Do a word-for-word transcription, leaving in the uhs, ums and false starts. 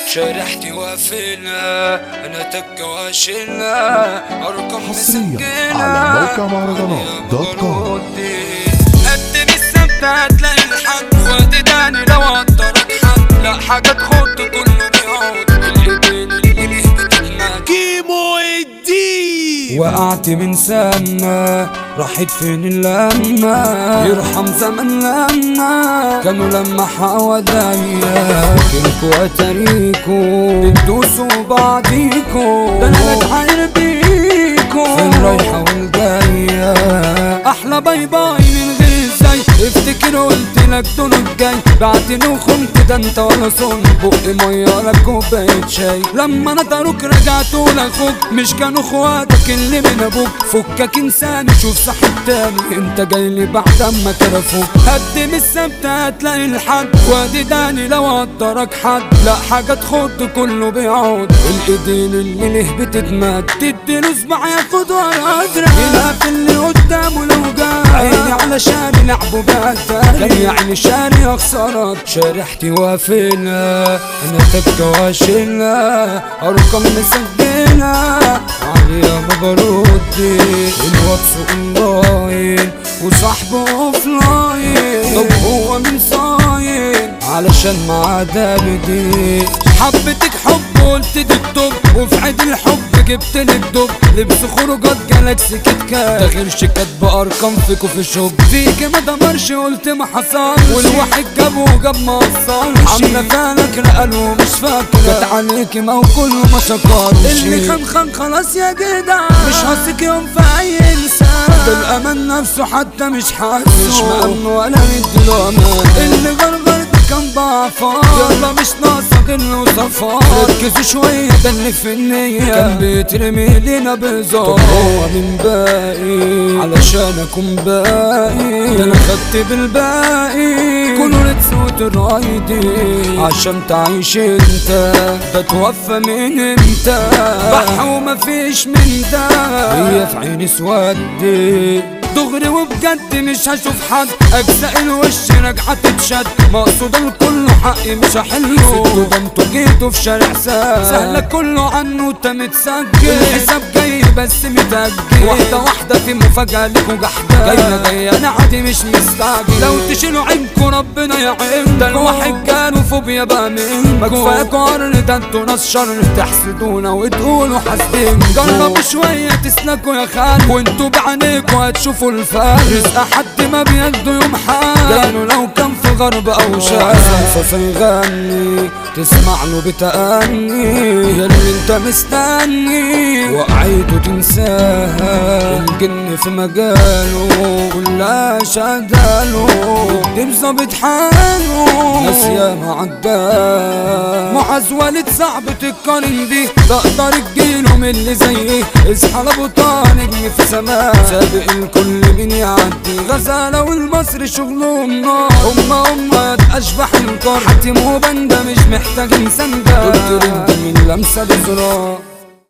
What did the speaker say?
شرحتي وافلة انا تكة واشلة ارقام حصريا على موقع مهرجانات دوت كوم. قدم السبت هتلاقي الحد وادداني لو قدرك حد لا حاجة تخد كله بيعود الايدين اللي نهبت المجد كيمو الدين. وقعت من سنة راحت فين اللمة يرحم زمن لما كانوا لما حواليا كلكوا اتاريكوا بتدوسوا بعضيكوا ده انا بتعاير بيكوا فين رايحة والجاية احلى باي باي من غير ازاي افتكر قلت لك دول الجاي بعتني وخنت ده انت ولا صن بقي ميه ولا كوبايه شاي لما نطروك رجعت لاخوك مش كانوا اخواتك اللي من ابوك فكك انسان شوف صاحب تاني انت جاي لي بعد اما كرفوك قدم السبت هتلاقي الحد وادي داني لو قدرك حد لا حاجه تخد كله بيعود الايدين اللي له بتتمد تديله صباع ياخد ورا ادرك يلهف اللي قدامه لو جاي عيني على شاري لعبه بهالتاني كان يعني شاري اخسرك شارحتي وافلة انا تكة واشلة ارقام مسجلة عليا ما بردي الواتس اونلاين وصاحبه اوفلاين طب هو من صاين علشان معاه بدي حبتك حب قلت دي الطب وفي عيد الحب جبت لي الدب لبس خروجات جالاكسي كيت كات ده غير شيكات بارقام فيكو في شوب فيك ما دمرش قلت ما حصلش والواحد جابه وجاب ما وصلش عامله فالك رقل ومش فاكره جت عليكي ما وكله ما شكرش اللي خان خان خلاص يا جدع مش هثق يوم في اي انسان ده الامان نفسه حتى مش حاسه مش مأمن ولا مديله امان اللي غرغر كان ضعفان يلا مش ناقصة غل وصفان ركزوا شوية ده اللي في النية كان بيترمي لينا بهزار طب هو من باقي علشان اكون باقي ده انا خدت بالباقي كله رتس وترايدي عشان تعيش انت ده توفى من امتى بح ومفيش من ده هي في عيني سودي دغري وبجد مش هشوف حد اجزاء الوش راجعه تتشد مقصود الكل حقي مش هحله سبتوا ده انتوا جيتوا في شارع سهل سهله كله عنه انت متسجل الحساب جاي بس متأجل واحده واحده في مفاجاه ليكوا جحده جايه جايه انا عادي مش مستعجل لو تشيلوا عينكوا ربنا يعينكوا ده الواحد جاله فوبيا بقى منكوا ما كفاياكوا عر ده انتوا ناس شر تحسدونا وتقولوا حاسدين جربوا شويه تسلكوا يا خال وانتوا بعينيكوا هتشوفوا الفرق رزق حد ما بيده يوم حال لانه لو كان في غرب او شرق فصل يغني تسمع له بتأني ياللي انت مستني وقعيته تنساها الجن في مجاله كلها شغاله يكتب ظابط حاله ناس ياما عداه معاذ والد صعب تتقارن بيه تقدر تجيله من اللي زيه اصحى لابو طه نجم في سماه سابق الكل مين يعدي غزالة والمصري شغلهم نار هما هما اشبح القار حاتم وبندا مش محتاج انسان ده قلت رد من لمسة بزرار.